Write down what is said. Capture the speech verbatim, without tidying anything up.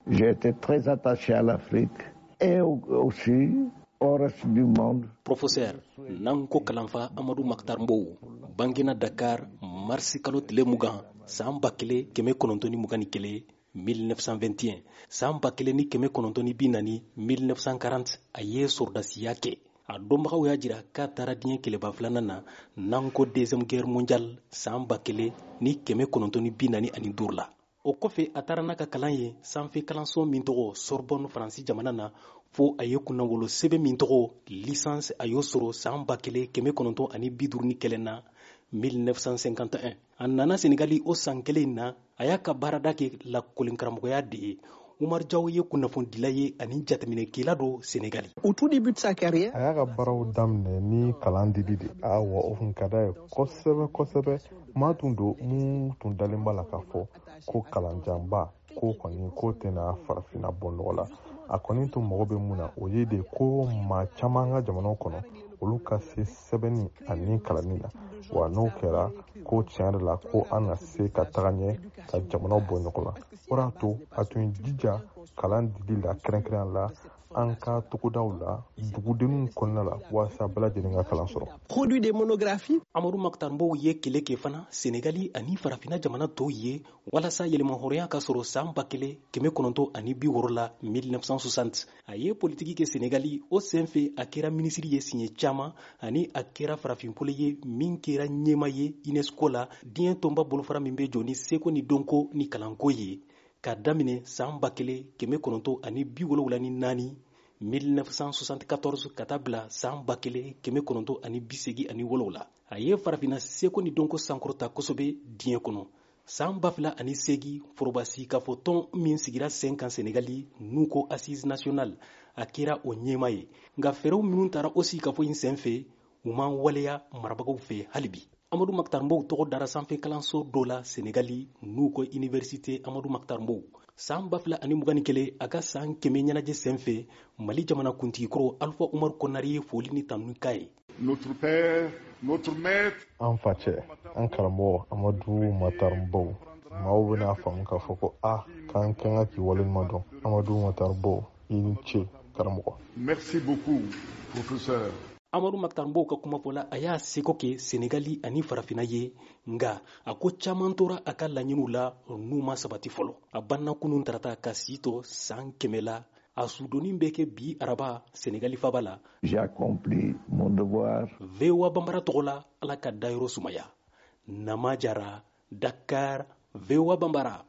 J'ai été très attaché à l'Afrique et aussi au reste du monde. Professeur Nanko Kalanfa Amadou Makhtar Mbow bangina Dakar marsi kalo tile mugan san ba kelen kɛmɛ kɔnɔntɔn ni mugan ni kelen mille neuf cent vingt et un san ba kelen ni kɛmɛ kɔnɔntɔn ni bi naani mille neuf cent quarante a ye sɔrɔdasiya kɛ a dɔnbagaw y'a jira k'a taara diɲɛ kɛlɛba filanan na n'an ko deuxième guerre mondiale san ba kelen ni kɛmɛ kɔnɔntɔn ni bi naani ani duuru la. O kɔfɛ a taara n'a ka kalan ye sanfɛ kalanso min tɔgɔ Sorbonne Faransi jamana na fo a ye kunnawolo sɛbɛn min tɔgɔ licence a y'o sɔrɔ san ba kelen kɛmɛ kɔnɔntɔn ani bi duuru ni kelen na mille neuf cent cinquante et un. A nana Senegali o san kelen na a y'a ka baarada kɛ lakɔlinkaramɔgɔya de ye. Umar Diaw ye kunnafonidila ye ani jateminɛkɛla do Senegali. Au tout début de sa carrière, a y'a ka baaraw daminɛ ni kalan dili de awa o kun ka d'a ye kosɛbɛ kosɛbɛ. Maa tun don mun tun dalen b'a la k'a fɔ ko kalanjanba ko kɔni ko tɛna farafinna bɔ nɔgɔ la. A kɔni tun mago bɛ mun na o ye de ko maa caman ka jamanaw kɔnɔ olu ka se sɛbɛnni ani kalanni na, wa n'o kɛra ko tiɲɛ yɛrɛ la ko an na se ka taga ɲɛ ka jamanaw bɔ ɲɔgɔn la. O de y'a to a tun jija kalan dili la kɛrɛnkɛrɛnya la an ka togodaw la dugudenw kɔnɔna la walasa bɛɛ lajɛlen ka kalan sɔrɔ. Produit des monographies. Amadou Makhtar Mbow ye kɛlɛ kɛ fana Senegali ani farafinna jamana tɔw ye walasa yɛlɛmahɔrɔnya ka sɔrɔ san ba kelen kɛmɛ kɔnɔntɔn ani bi wɔɔrɔ la mille neuf cent soixante. A ye politiki kɛ Senegali o senfɛ a kɛra minisiri ye siɲɛ caman ani a kɛra farafinpole ye min kɛra ɲɛma ye UNESCO la diɲɛ tɔnba bolofara min bɛ jɔ ni seko ni dɔnko ni kalanko ye ka daminɛ san ba kelen kɛmɛ kɔnɔntɔn ani bi wolonwula ni naani mille neuf cent soixante-quatorze ka taa bila san ba kelen kɛmɛ kɔnɔntɔn ani bi segin ani wolonwula. A ye farafinna seko ni dɔnko sankɔrɔta kosɛbɛ diɲɛ kɔnɔ. San ba fila ani segin forobasi k'a fɔ tɔn min sigira sen kan Senegali n'u ko assise nationale a kɛra o ɲɛma ye. Nka fɛɛrɛw minnu taara o sigi ka fɔ in senfɛ u man waleya marabagaw fɛ hali bi. Amadou Makhtar Mbow tɔgɔ dara sanfɛ kalanso dɔ la Senegali n'u ko Université Amadou Makhtar Mbow. San ba fila ani mugan ni kelen a ka san kɛmɛ ɲɛnajɛ senfɛ Mali jamana kuntigikɔrɔ Alpha Umar Konare ye foli ni tanu k'a ye. Notre père, notre maître, an facɛ an karamɔgɔ Amadou Makhtar Mbow, maaw bɛna faamu k'a fɔ ko a k'an kan ka k'i waleɲuman dɔn. Amadou Makhtar Mbow i ni ce karamɔgɔ. Merci beaucoup professeur. Amadou Makhtar Mbow ka kuma fɔla a y'a seko kɛ Senegali ani farafinna ye nga a ko caman tora a ka laɲiniw la n'u ma sabati fɔlɔ. A banna kunun tarata ka si to san kɛmɛ la a sudonin bɛ kɛ bi araba Senegali faba la. J'ai accompli mon devoir. V O A Banbara tɔgɔ la Ala ka dayɔrɔ sumaya. Nama Jara, Dakar, V O A Banbara.